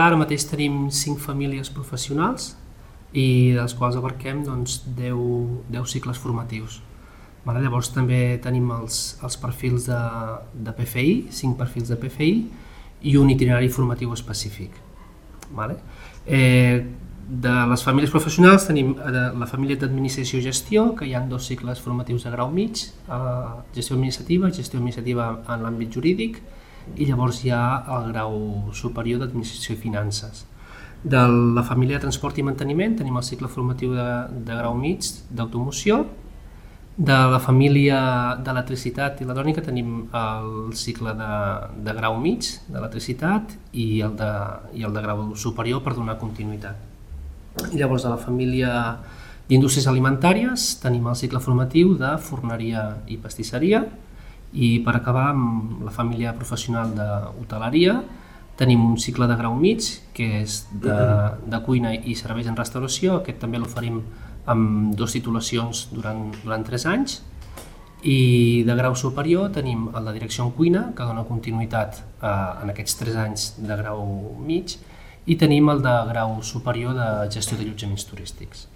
Ara mateix tenim 5 famílies professionals i dels quals abarquem 10 cicles formatius. Llavors també tenim els perfils de PFI, 5 perfils de PFI i un itinerari formatiu específic. De les famílies professionals tenim la família d'administració i gestió, que hi ha 2 cicles formatius de grau mig, gestió administrativa en l'àmbit jurídic, i llavors hi ha el grau superior d'administració i finances. De la família de transport i manteniment tenim el cicle formatiu de grau mig d'automoció. De la família d'electricitat i electrònica tenim el cicle de grau mig d'electricitat i el de grau superior per donar continuïtat. I llavors de la família d'indústries alimentàries tenim el cicle formatiu de forneria i pastisseria. I per acabar amb la família professional d'hoteleria tenim un cicle de grau mig que és de cuina i serveis en restauració. Aquest també l'oferim amb 2 titulacions durant 3 anys. I de grau superior tenim el de direcció en cuina, que dona continuïtat en aquests 3 anys de grau mig, i tenim el de grau superior de gestió d'allotjaments turístics.